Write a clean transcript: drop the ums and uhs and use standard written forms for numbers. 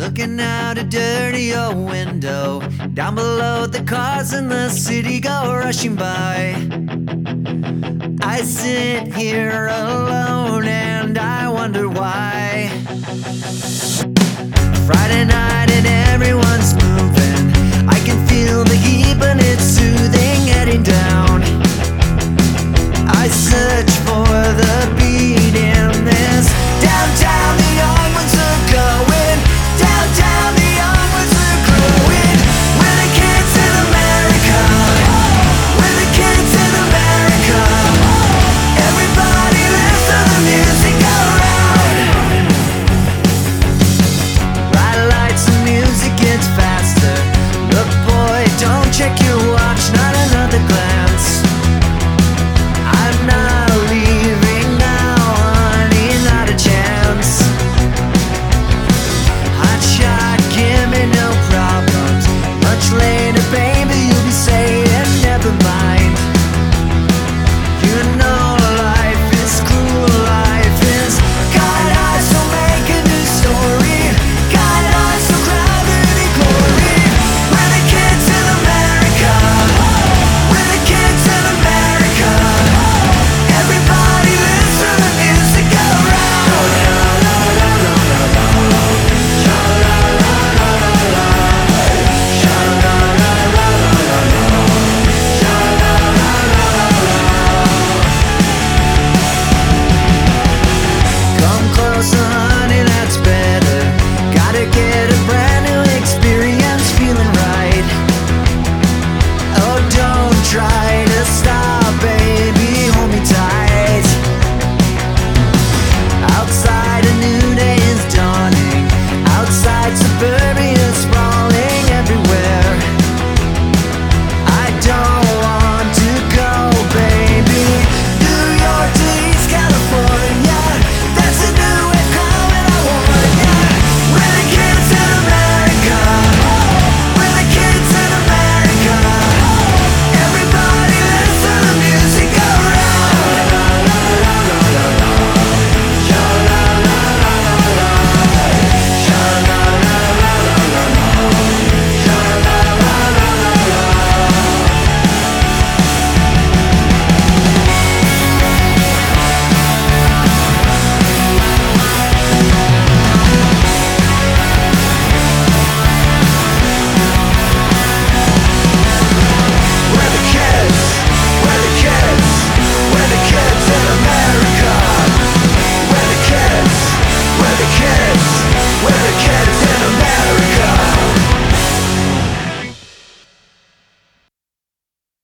looking out a dirty old window. Down below, the cars in the city go rushing by. I sit here alone and I wonder why. Friday night and everyone's moving. I can feel the heat but it's soothing heading down. I search for the beat in there.